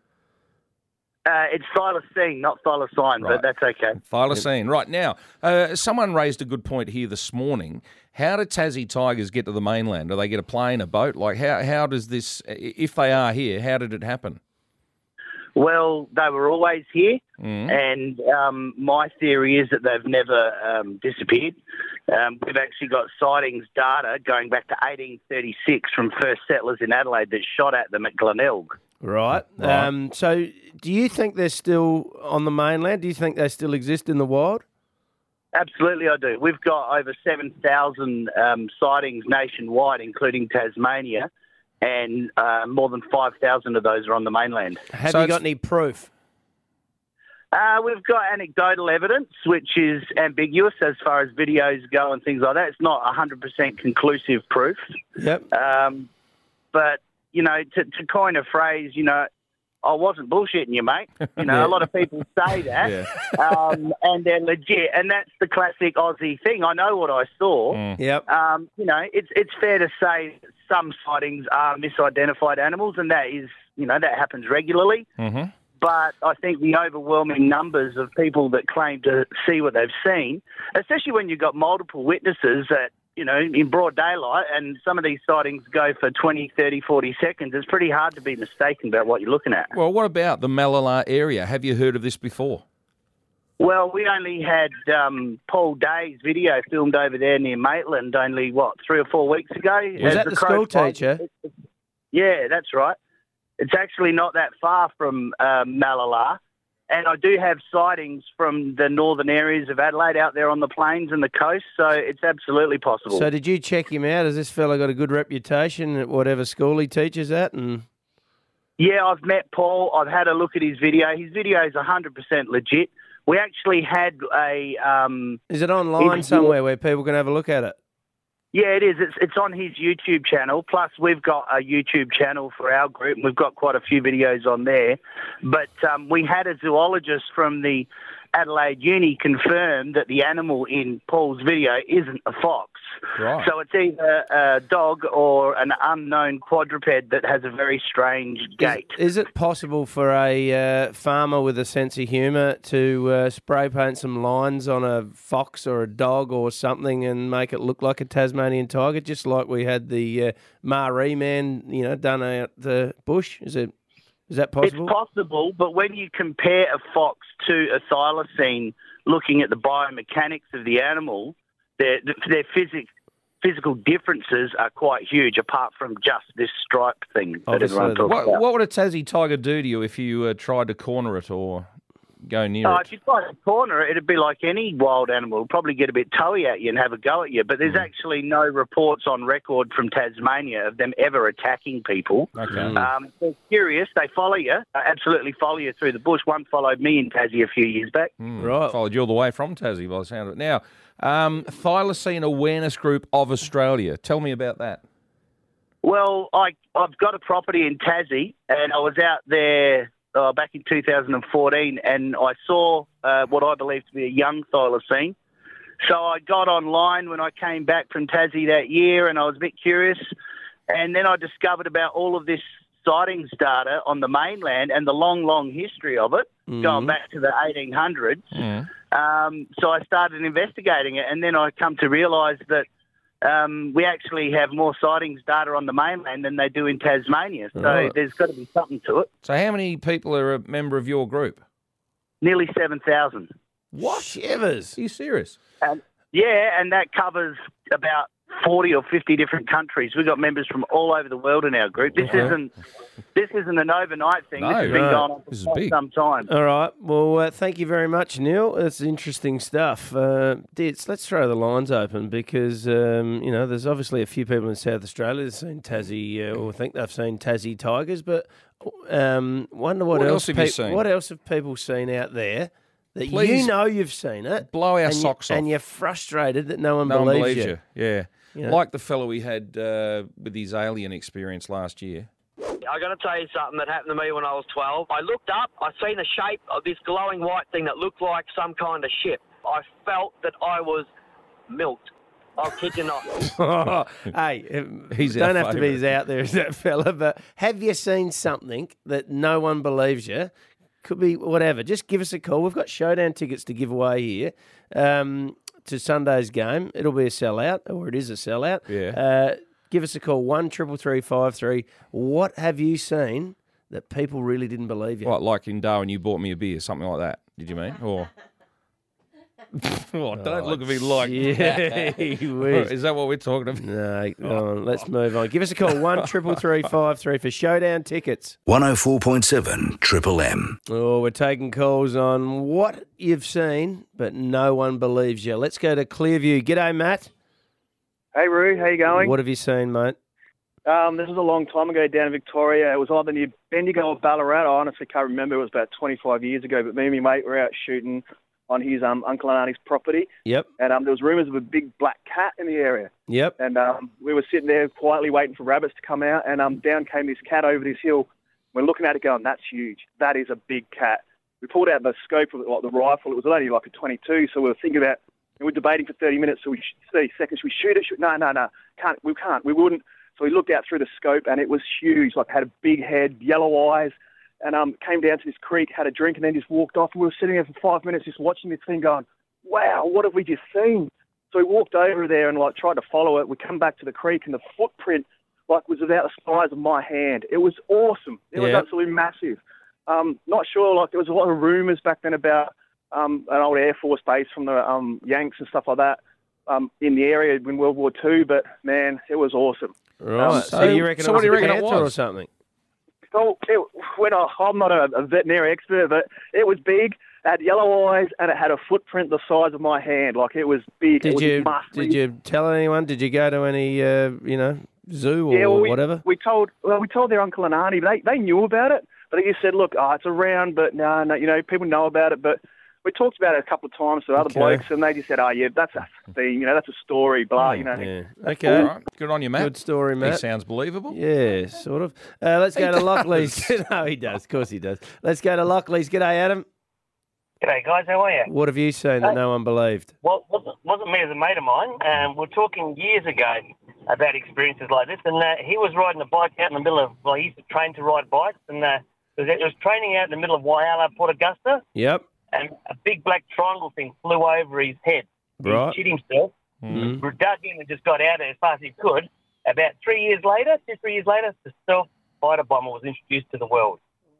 It's thylacine, not thylacine, Right. but that's okay. Thylacine. Right now, someone raised a good point here this morning. How do Tassie tigers get to the mainland? Do they get a plane, a boat? Like, how does this, if they are here, how did it happen? Well, they were always here, and my theory is that they've never disappeared. We've actually got sightings data going back to 1836 from first settlers in Adelaide that shot at them at Glenelg. Right. So do you think they're still on the mainland? Do you think they still exist in the wild? Absolutely, I do. We've got over 7,000 sightings nationwide, including Tasmania, and more than 5,000 of those are on the mainland. Have you got any proof? We've got anecdotal evidence, which is ambiguous as far as videos go and things like that. It's not 100% conclusive proof. Yep. But, you know, to coin a phrase, you know, I wasn't bullshitting you, mate. You know, Yeah. a lot of people say that, and they're legit. And that's the classic Aussie thing. I know what I saw. Yep. You know, it's fair to say some sightings are misidentified animals, and that is, you know, that happens regularly. Mm-hmm. But I think the overwhelming numbers of people that claim to see what they've seen, especially when you've got multiple witnesses that, you know, in broad daylight, and some of these sightings go for 20, 30, 40 seconds, it's pretty hard to be mistaken about what you're looking at. Well, what about the Malala area? Have you heard of this before? Well, we only had Paul Day's video filmed over there near Maitland only, 3 or 4 weeks ago. Was that the school teacher? Yeah, that's right. It's actually not that far from Malala. And I do have sightings from the northern areas of Adelaide out there on the plains and the coast, so it's absolutely possible. So did you check him out? Has this fella got a good reputation at whatever school he teaches at? And Yeah, I've met Paul. I've had a look at his video. His video is 100% legit. We actually had a... is it online somewhere where people can have a look at it? Yeah, it is. It's on his YouTube channel. Plus, we've got a YouTube channel for our group, and we've got quite a few videos on there. But we had a zoologist from the Adelaide Uni confirm that the animal in Paul's video isn't a fox. Right. So it's either a dog or an unknown quadruped that has a very strange gait. Is it possible for a farmer with a sense of humour to spray paint some lines on a fox or a dog or something and make it look like a Tasmanian tiger, just like we had the Marie man, you know, done out the bush? Is that possible? It's possible, but when you compare a fox to a thylacine, looking at the biomechanics of the animal, their physical differences are quite huge, apart from just this stripe thing that everyone talks about. What would a Tassie tiger do to you if you tried to corner it or go near it? If you tried to corner it, it'd be like any wild animal. It'd probably get a bit toey at you and have a go at you. But there's actually no reports on record from Tasmania of them ever attacking people. Okay. They're curious. They follow you. They absolutely follow you through the bush. One followed me in Tassie a few years back. Right. Followed you all the way from Tassie by the sound of it. Now, Thylacine Awareness Group of Australia. Tell me about that. Well, I've got a property in Tassie, and I was out there back in 2014, and I saw what I believe to be a young thylacine. So I got online when I came back from Tassie that year, and I was a bit curious. And then I discovered about all of this sightings data on the mainland and the long, long history of it, going back to the 1800s. So I started investigating it, and then I come to realise that we actually have more sightings data on the mainland than they do in Tasmania. So there's got to be something to it. So how many people are a member of your group? Nearly 7,000. What? Shivers. Are you serious? Yeah, and that covers about 40 or 50 different countries. We've got members from all over the world in our group. This isn't an overnight thing. This has been going on for quite some time. All right. Well, thank you very much, Neil. That's interesting stuff. Ditz, let's throw the lines open because, there's obviously a few people in South Australia that have seen Tassie or think they've seen Tassie tigers, but wonder what else have you seen? What else have people seen out there that Please you know you've seen it? Blow our socks off. And you're frustrated that no one believes believes you. Yeah. You know? Like the fellow we had with his alien experience last year. I got to tell you something that happened to me when I was 12. I looked up, I seen the shape of this glowing white thing that looked like some kind of ship. I felt that I was milked. I'll kid you not. Hey, He's don't our have to be favourite. as out there as that fella, but have you seen something that no one believes you? Could be whatever. Just give us a call. We've got showdown tickets to give away here to Sunday's game. It'll be a sellout, or it is a sellout. Yeah. Give us a call, 133353. What have you seen that people really didn't believe you? What, like in Darwin, you bought me a beer, something like that? Did you mean? Or oh, don't look at me like that. Is that what we're talking about? No, go on, let's move on. Give us a call, 133353 for showdown tickets. 104.7 Triple M. Oh, we're taking calls on what you've seen, but no one believes you. Let's go to Clearview. G'day, Matt. Hey, Roo, how you going? What have you seen, mate? This was a long time ago down in Victoria. It was either near Bendigo or Ballarat. I honestly can't remember. It was about 25 years ago. But me and my mate were out shooting on his uncle and auntie's property. Yep. And there was rumours of a big black cat in the area. Yep. And we were sitting there quietly waiting for rabbits to come out. And down came this cat over this hill. We're looking at it going, that's huge. That is a big cat. We pulled out the scope of it, like the rifle. It was only like a 22. So we were thinking about, we were debating for 30 minutes. So we 30 seconds. Should we shoot it? No. Can't. We wouldn't. So we looked out through the scope, and it was huge. Like, had a big head, yellow eyes, and came down to this creek, had a drink, and then just walked off. And we were sitting there for 5 minutes just watching this thing going, wow, what have we just seen? So we walked over there and, like, tried to follow it. We come back to the creek, and the footprint, like, was about the size of my hand. It was awesome. It was absolutely massive. Not sure, like, there was a lot of rumours back then about an old Air Force base from the Yanks and stuff like that in the area in World War II, but, man, it was awesome. Right. So you reckon what do you reckon it panther was? or something? So I'm not a veterinary expert, but it was big. It had yellow eyes, and it had a footprint the size of my hand. Like, it was big. Did It you tell anyone? Did you go to any zoo or Yeah, well, whatever? We told their uncle and auntie. They knew about it, but they just said, look, it's around, but no, people know about it, but. We talked about it a couple of times to other blokes, and they just said, that's a thing, that's a story, blah, Yeah. Okay. All right. Good on you, Matt. Good story, Matt. He sounds believable. Yeah, sort of. Let's go to Lockley's. No, he does. Of course he does. Let's go to Lockley's. G'day, Adam. G'day, guys. How are you? What have you seen that no one believed? Well, wasn't me, as a mate of mine. We're talking years ago about experiences like this, and he was riding a bike out in the middle of, he used to train to ride bikes, and it was training out in the middle of Whyalla, Port Augusta. Yep. And a big black triangle thing flew over his head. Right. He shit himself, dug in and just got out as fast as he could. About 3 years later, the stealth-fighter bomber was introduced to the world.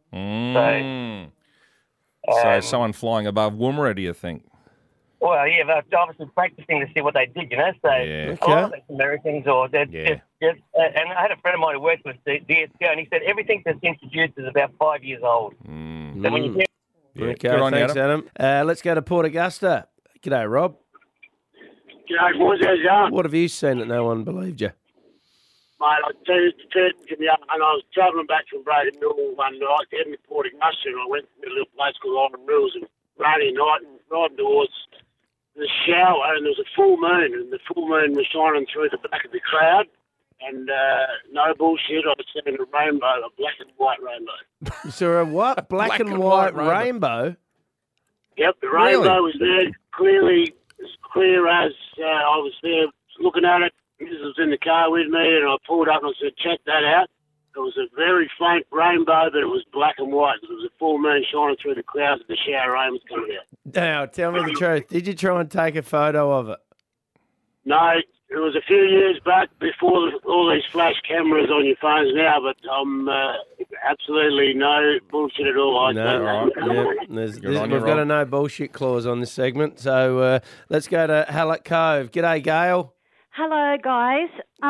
So someone flying above Woomera, do you think? Well, yeah, they're obviously practicing to see what they did, So a lot of it's Americans or they're just and I had a friend of mine who worked with the DSCO, and he said everything that's introduced is about 5 years old. So when you Okay, Good on you, thanks, Adam. Let's go to Port Augusta. G'day, Rob. G'day, boys. How's it going? What have you seen that no one believed you? Mate, I turned to me, and I was travelling back from Braden Mill one night, heading to Port Augusta, and I went to a little place called Iron Mills, and rainy night, and riding towards the shower, and there was a full moon, and the full moon was shining through the back of the crowd, and no bullshit, I was seeing a rainbow, a black and white rainbow. You saw a what? Black and white rainbow? Yep, the rainbow was there, clearly as clear as I was there looking at it. This was in the car with me, and I pulled up and I said, check that out. It was a very faint rainbow, but it was black and white. It was a full moon shining through the clouds, and the shower rain was coming out. Now, tell me the truth. Did you try and take a photo of it? No, it was a few years back before all these flash cameras on your phones now, but I'm absolutely no bullshit at all. We've got a no bullshit clause on this segment, so let's go to Hallett Cove. G'day, Gail. Hello, guys.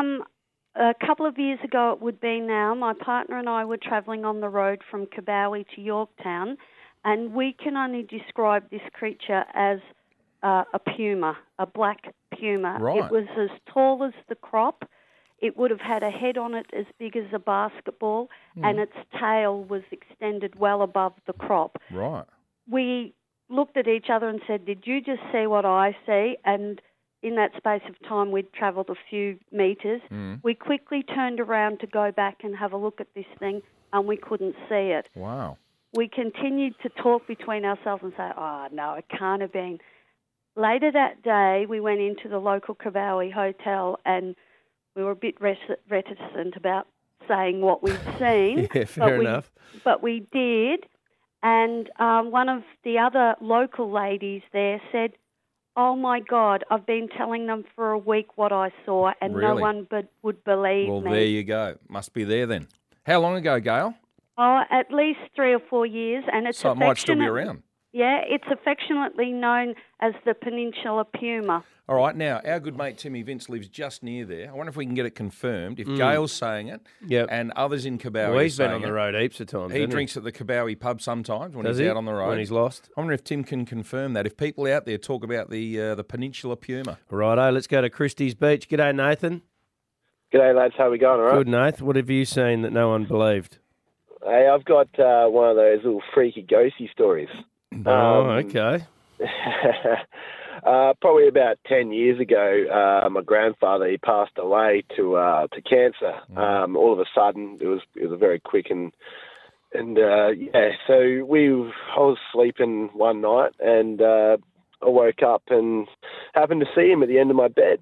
A couple of years ago it would be now, my partner and I were travelling on the road from Kabowie to Yorktown, and we can only describe this creature as a puma, a black puma. Right. It was as tall as the crop. It would have had a head on it as big as a basketball, and its tail was extended well above the crop. Right. We looked at each other and said, did you just see what I see? And in that space of time, we'd travelled a few metres. We quickly turned around to go back and have a look at this thing, and we couldn't see it. Wow. We continued to talk between ourselves and say, oh, no, it can't have been. later that day, we went into the local Kabawi hotel and we were a bit reticent about saying what we'd seen. Yeah, fair enough. But we did. And one of the other local ladies there said, "Oh, my God, I've been telling them for a week what I saw and no Really? one would believe Well, me." there you go. Must be there then. How long ago, Gail? Oh, at least 3 or 4 years. And it's So it might still be affectionate- around. Yeah, it's affectionately known as the Peninsula Puma. All right, now, our good mate Timmy Vince lives just near there. I wonder if we can get it confirmed. If Mm. Gail's saying it Yep. and others in Kabawi Well, he's are been saying on the it. road heaps of times, He hasn't he? drinks at the Kabawi pub sometimes when Does he's he? out on the road. When he's lost? I wonder if Tim can confirm that. If people out there talk about the Peninsula Puma. Righto, let's go to Christie's Beach. G'day, Nathan. G'day, lads. How we going? All right. Good, Nath. What have you seen that no one believed? Hey, I've got one of those little freaky ghosty stories. Okay. Probably about 10 years ago, my grandfather, he passed away to cancer. All of a sudden, it was a very quick and yeah. So I was sleeping one night and I woke up and happened to see him at the end of my bed.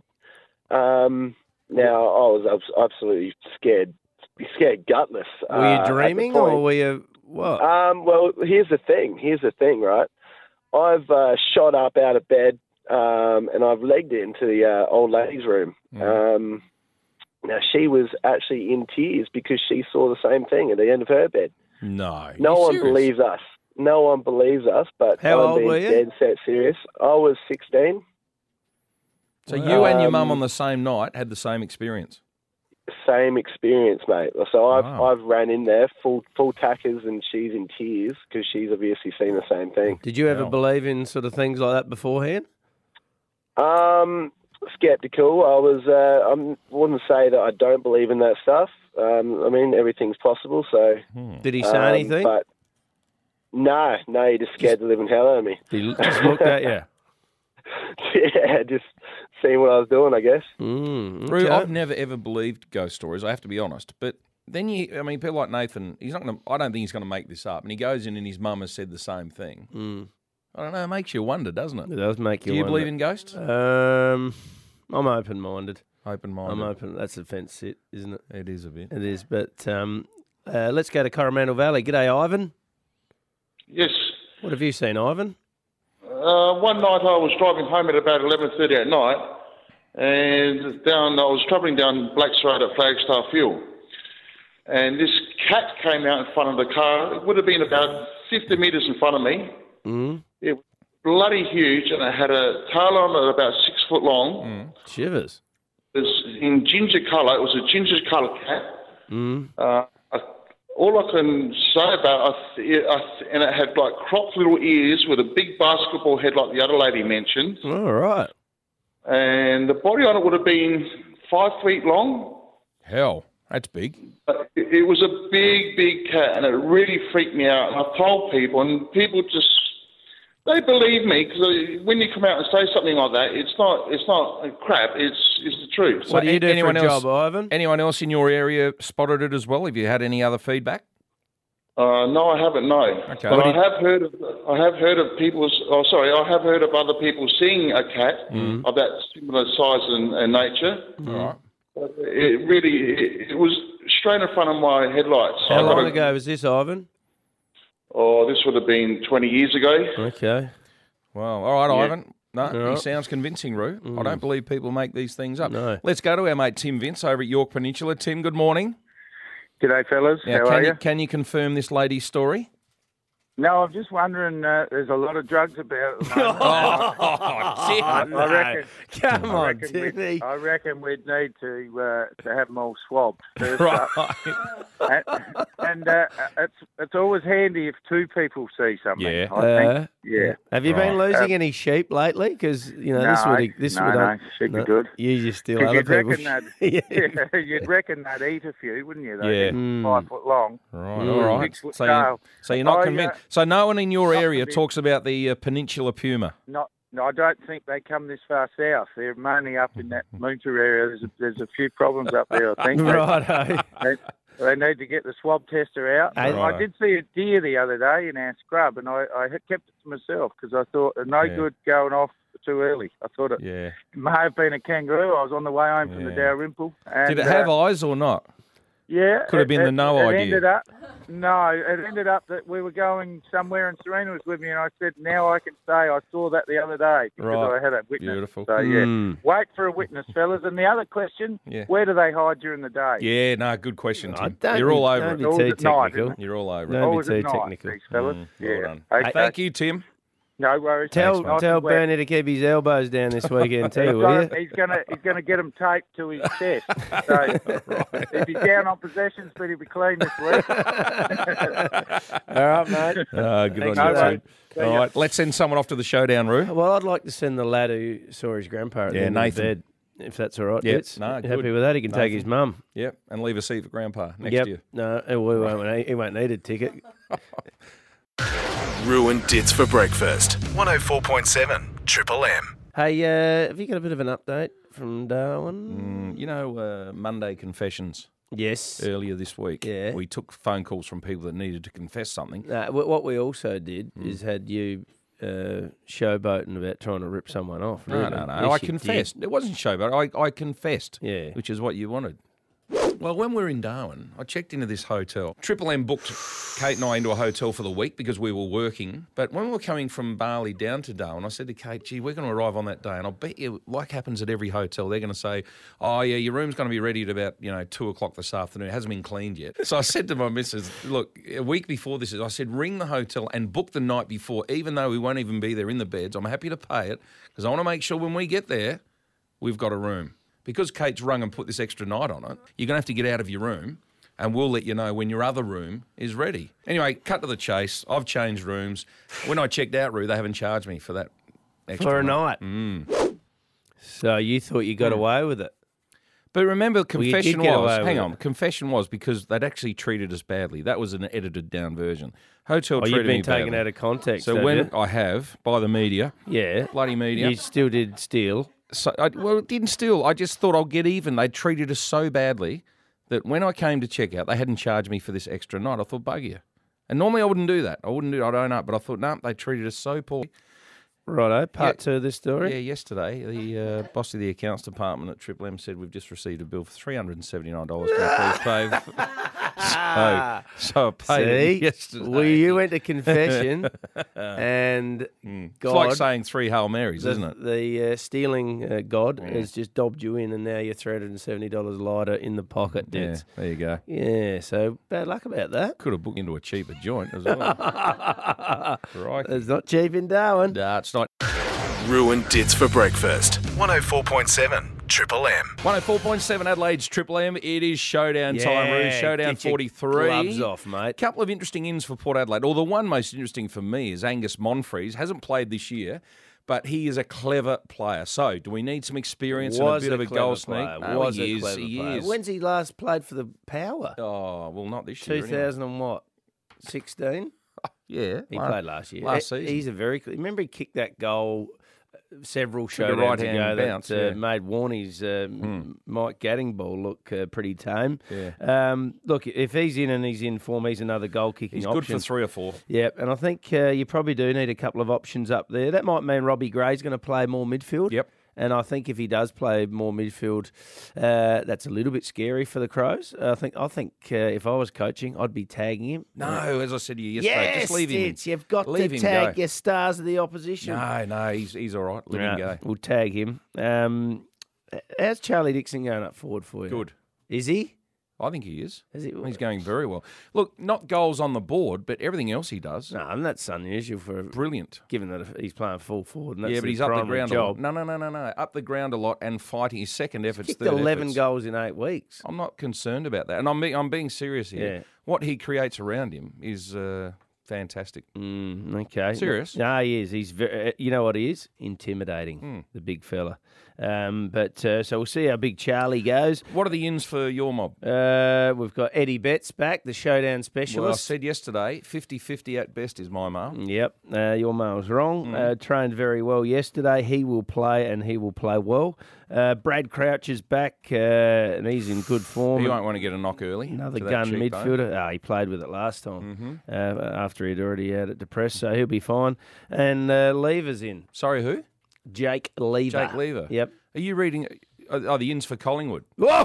Now I was absolutely scared gutless. Were you dreaming or were you what? Well, here's the thing, right? I've shot up out of bed and I've legged it into the old lady's room. Now, she was actually in tears because she saw the same thing at the end of her bed. No. No one believes us. No one believes us, but How I'm old being were you? dead set serious. I was 16. So you and your mum on the same night had the same experience? Same experience, mate. So I've ran in there full tackers and she's in tears because she's obviously seen the same thing. Did you ever believe in sort of things like that beforehand? Skeptical. I was. I wouldn't say that I don't believe in that stuff. I mean, everything's possible. So. Did he say anything? But no, he just scared the living hell out of me. He just looked at you. Yeah, just seeing what I was doing, I guess. Roo, I've never ever believed ghost stories. I have to be honest, but then people like Nathan, he's not going to. I don't think he's going to make this up. And he goes in, and his mum has said the same thing. I don't know. It makes you wonder, doesn't it? It does make you Do you wonder. believe in ghosts? I'm open-minded. Open-minded. I'm open. That's a fence sit, isn't it? It is a bit. It is. But let's go to Coromandel Valley. G'day, Ivan. Yes. What have you seen, Ivan? One night I was driving home at about 11:30 at night, and I was travelling down Blacks Road at Flagstaff Hill, and this cat came out in front of the car. It would have been about 50 metres in front of me. It was bloody huge, and it had a tail on it about 6 foot long. Shivers. It was in ginger colour. It was a ginger colour cat. All I can say about it, and it had like cropped little ears with a big basketball head like the other lady mentioned. All right. And the body on it would have been 5 feet long. Hell, that's big. It was a big cat, and it really freaked me out. And I told people, and people just, they believe me, because when you come out and say something like that, it's not crap, it's the truth. What do you do for a anyone else, job, Ivan? Anyone else in your area spotted it as well? Have you had any other feedback? No, I haven't. No, Okay. but I have heard of other people seeing a cat of that similar size and nature. All right. But it was straight in front of my headlights. How long ago was this, Ivan? Oh, this would have been 20 years ago. Okay. Well, all right, Yeah. Ivan. No, All he right. sounds convincing, Roo. I don't believe people make these things up. No. Let's go to our mate Tim Vince over at York Peninsula. Tim, good morning. G'day, fellas. Now, How are you? Can you confirm this lady's story? No, I'm just wondering, there's a lot of drugs about at the moment. Tim, I reckon. Come I on, reckon Timmy. I reckon we'd need to have them all swabbed first Right. up. And it's always handy if two people see something. Yeah. I think. Yeah. Have you been losing any sheep lately? Because this would sheep are good. You just steal 'Cause other you'd people's. reckon they'd, you'd reckon they'd eat a few, wouldn't you? They'd Yeah. be 5 foot long. Right, all right. 6 foot So, tail. so you're not I, convinced. So no one in your not area convinced. talks about the Peninsula Puma. No, I don't think they come this far south. They're mainly up in that Moonta area. There's a few problems up there, I think. Righto. They need to get the swab tester out. Hey. I did see a deer the other day in our scrub, and I had kept it to myself because I thought no good going off too early. I thought it may have been a kangaroo. I was on the way home from the Dalrymple. And, did it have eyes or not? Yeah. Could have been the no idea. It ended up that we were going somewhere and Serena was with me and I said, now I can say I saw that the other day because I had a witness. Beautiful. So, wait for a witness, fellas. And the other question, where do they hide during the day? Yeah, no, good question, Tim. You're all over it. Don't be too technical. You're all over it. Don't be too technical. Fellas. Well done. Okay. Thank you, Tim. No worries. Tell Bernie to keep his elbows down this weekend too, will you? He's gonna get them taped to his chest. So if he's down on possessions, but he'll be clean this week. All right, mate. Good on you, Tim. All right, let's send someone off to the showdown, Roo. Well, I'd like to send the lad who saw his grandpa at the end of the bed, if that's all right. Yep. Dits. No, good. Happy with that? He can take his mum. Yep, and leave a seat for grandpa next year. No, he won't need a ticket. Ruined Dits for breakfast. 104.7 Triple M. Hey, have you got a bit of an update from Darwin? Monday confessions. Yes. Earlier this week. Yeah. We took phone calls from people that needed to confess something. What we also did is had you showboating about trying to rip someone off. Really. No. Yes, I confessed. It wasn't showboat. I confessed. Yeah. Which is what you wanted. Well, when we were in Darwin, I checked into this hotel. Triple M booked Kate and I into a hotel for the week because we were working. But when we were coming from Bali down to Darwin, I said to Kate, gee, we're going to arrive on that day. And I'll bet you, like happens at every hotel, they're going to say, oh, yeah, your room's going to be ready at about, 2 o'clock this afternoon. It hasn't been cleaned yet. So I said to my missus, look, a week before this, I said, ring the hotel and book the night before, even though we won't even be there in the beds. I'm happy to pay it because I want to make sure when we get there, we've got a room. Because Kate's rung and put this extra night on it, you're going to have to get out of your room and we'll let you know when your other room is ready. Anyway, cut to the chase. I've changed rooms. When I checked out, Roo, they haven't charged me for that extra for a night. So you thought you got away with it? But remember, confession confession was because they'd actually treated us badly. That was an edited down version. Hotel treated you've been me taken badly. out of context. So when I have, by the media. Yeah. Bloody media. You still did steal. So, it didn't steal. I just thought I'll get even. They treated us so badly that when I came to check out, they hadn't charged me for this extra night. I thought, bug you. And normally I wouldn't do that. I'd own up. But I thought, no, they treated us so poorly. Righto, part two of this story. Yeah, yesterday, the boss of the accounts department at Triple M said we've just received a bill for $379. Can please pay? So I paid it yesterday. Well, you went to confession and God... It's like saying 3 Hail Marys, isn't it? The stealing God has just dobbed you in and now you're $370 lighter in the pocket, Yeah, there you go. Yeah, so bad luck about that. Could have booked into a cheaper joint as well. Right. It's not cheap in Darwin. No, it's not. Ruined Dits for breakfast. 104.7 Triple M. 104.7 Adelaide's Triple M. It is showdown time, Roo. Showdown get your 43. gloves off, mate. Couple of interesting ins for Port Adelaide. Or the one most interesting for me is Angus Monfries. Hasn't played this year, but he is a clever player. So, do we need some experience and a bit of a goal sneak? No, he is. When's he last played for the Power? Oh, well, not this year. 2016? Yeah. He played last year. Last season. He's a very... Remember he kicked that goal several Took a showdowns right-hand ago bounce, that made Warnie's Mike Gadding ball look pretty tame. Yeah. Look, if he's in and he's in form, he's another goal-kicking He's option. good for 3 or 4. Yeah, and I think you probably do need a couple of options up there. That might mean Robbie Gray's going to play more midfield. Yep. And I think if he does play more midfield, that's a little bit scary for the Crows. I think if I was coaching, I'd be tagging him. No, as I said to you yesterday, just leave him. You've got to tag your stars of the opposition. No, he's all right. Let him go. We'll tag him. How's Charlie Dixon going up forward for you? Good. Is he? I think he is. He's going very well. Look, not goals on the board, but everything else he does. No, and that's unusual for brilliant. Given that he's playing full forward, and that's but he's up the ground job. a lot. No. Up the ground a lot and fighting his second efforts. He's third 11 efforts. goals in 8 weeks. I'm not concerned about that, and I'm being serious here. Yeah. What he creates around him is fantastic. Okay. Serious? No, he is. He's very, you know what he is? Intimidating, the big fella. So we'll see how big Charlie goes. What are the ins for your mob? We've got Eddie Betts back, the showdown specialist. Well, I said yesterday, 50-50 at best is my mail. Yep, your mail's wrong. Trained very well yesterday. He will play, and he will play well. Brad Crouch is back, and he's in good form. He won't want to get a knock early. Another gun midfielder. He played with it last time after he'd already had it depressed, so he'll be fine. And Lever's in. Sorry, who? Jake Lever. Jake Lever. Yep. Are you reading? Oh, the ins for Collingwood. Whoa!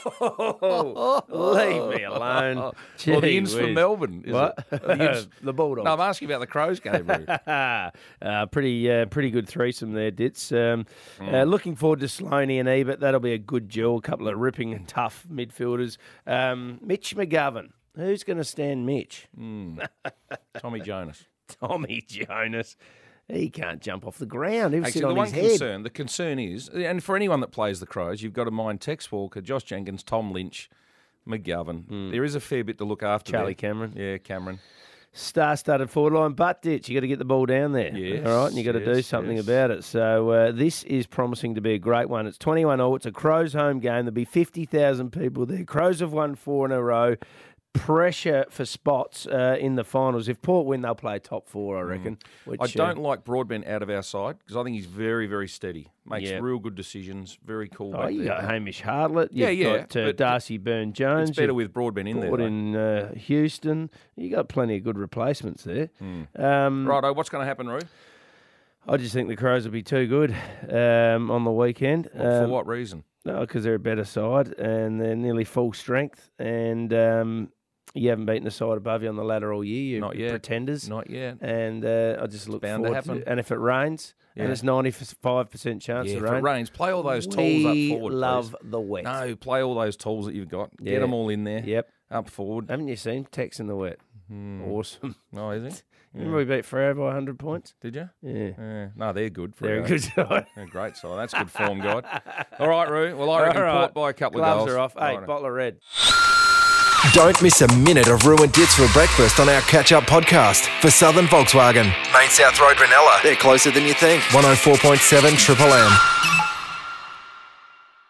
Leave me alone. Or the ins for Melbourne. Is What? it? The Bulldogs. No, I'm asking about the Crows game, Roo. Pretty good threesome there, Ditz. Looking forward to Sloaney and Ebert. That'll be a good duel. A couple of ripping and tough midfielders. Mitch McGovern. Who's going to stand Mitch? Tommy Jonas. Tommy Jonas. He can't jump off the ground. He'll sit the on one his head. the concern is, and for anyone that plays the Crows, you've got to mind Tex Walker, Josh Jenkins, Tom Lynch, McGovern. There is a fair bit to look after. Charlie there. Cameron. Yeah, Cameron. Star-studded forward line, but Ditch, you got to get the ball down there. Yes, all right, and you got to do something about it. So this is promising to be a great one. It's 21-all. It's a Crows home game. There'll be 50,000 people there. Crows have won 4 in a row. Pressure for spots in the finals. If Port win, they'll play top 4, I reckon. Which, I don't like Broadbent out of our side because I think he's very, very steady. Makes real good decisions. Very cool. Oh, you got Hamish Hartlett. You've got Darcy Byrne-Jones. It's better with Broadbent in there. In Houston. You got plenty of good replacements there. Righto, what's going to happen, Roo? I just think the Crows will be too good on the weekend. For what reason? No, because they're a better side and they're nearly full strength and you haven't beaten a side above you on the ladder all year. You're Not yet. Pretenders. Not yet. And I just look bound to forward happen. And if it rains, and it's 95% chance of if rain. it rains, play all those tools up forward, We love please. the wet. No, play all those tools that you've got. Yeah. Get them all in there. Yep. Up forward. Haven't you seen Tex in the wet? Awesome. Oh, is he? Remember we beat Freo by 100 points? Did you? Yeah. No, they're good. They're a good side. They're a great side. That's good form, guide. All right, Roo. Well, I reckon Port by a couple Gloves of goals. are off. Hey, Righto. bottle of red. Don't miss a minute of Ruined Dits for breakfast on our catch-up podcast for Southern Volkswagen. Main South Road, Brunella. They're closer than you think. 104.7 Triple M.